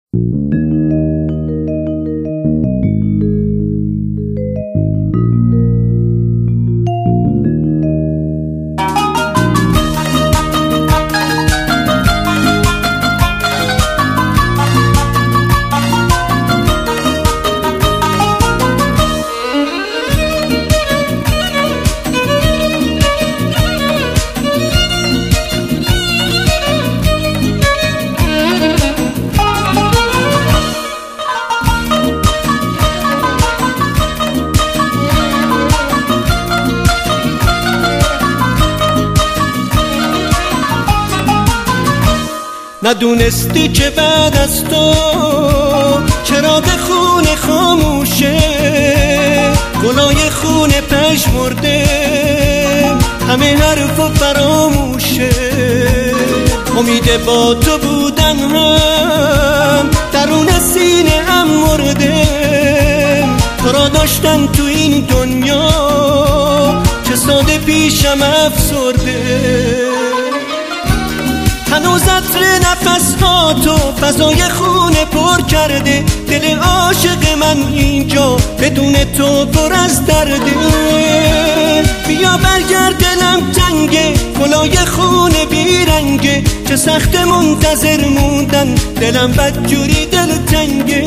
ندونستی که بعد از تو چراغ خونه خاموشه، گلای خونه پژمرده، همه حرف و فراموشه. امید با تو بودن هم درون سینه هم مرده، تو را داشتن تو این دنیا چه ساده پیشم افسرده. هنوز عطر نفس ها تو فضای خونه پر کرده، دل عاشق من اینجا بدون تو پر از درده. بیا برگرد دلم تنگه، گلای خونه بیرنگه، چه سخت منتظر موندن، دلم بدجوری دل تنگه.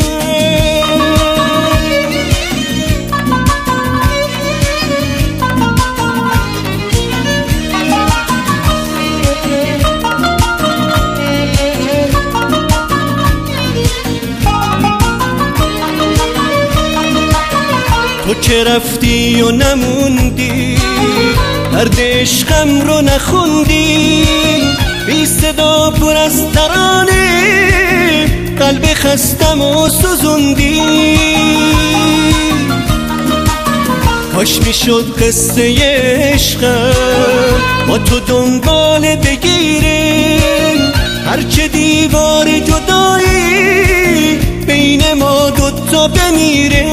تو که رفتی و نموندی، درد عشقم رو نخوندی، بی صدا پر از ترانه قلب خستم و سوزوندی. کاش میشد قصه عشقم با تو دنبال بگیره، هرچه دیوار جدایی بین ما دوتا بمیره.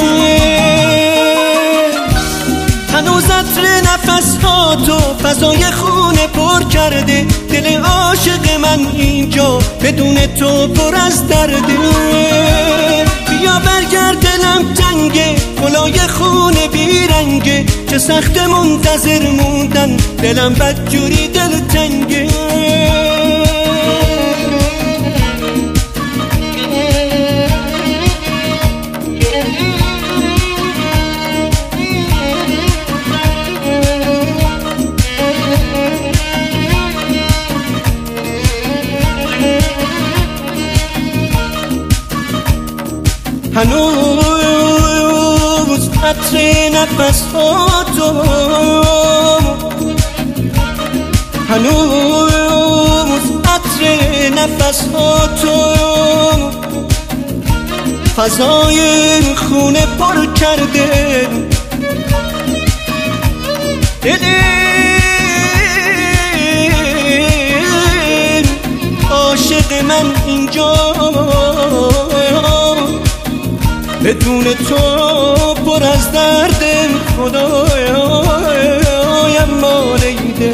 هنوز عطر نفس ها تو فضای خونه پر کرده، دل عاشق من اینجا بدون تو پر از درده. بیا برگرد دلم تنگه، گلای خونه بیرنگه، چه سخت منتظر موندن، دلم بدجوری دل تنگه. هنوز عطر نفس ها تو، هنوز عطر نفس ها تو فضای خونه پر کرده. دل عاشق من اینجا بدون تو پر از درد، خدایم مالیده.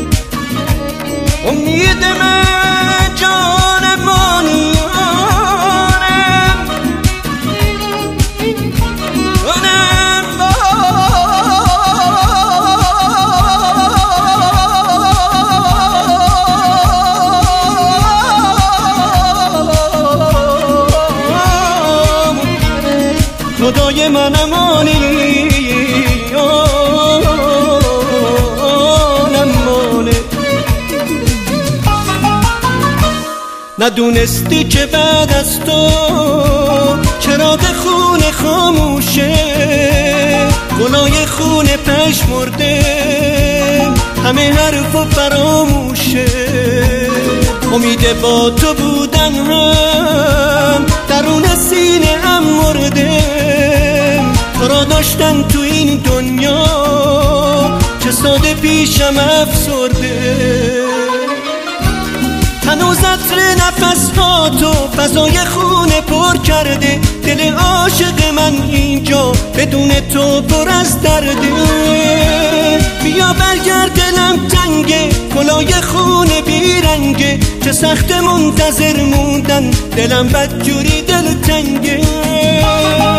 امید من جانمانم، خدای من امانی نمانه. ندونستی که بعد از تو چراغ خونه خاموشه، گلای خونه پژمرده، همه حرف و فراموشه. امید با تو بودن هم درون سینه هم مرده، تو را داشتن تو این دنیا چه ساده پیشم افسرده. هنوز هنوز عطر نفس ها تو فضای خونه پر کرده، دل عاشق من اینجا بدون تو پر از درده. بیا برگرد دلم تنگه، کلاه خونه بیرنگه، چه سخت منتظر موندن، دلم بدجوری دل تنگه.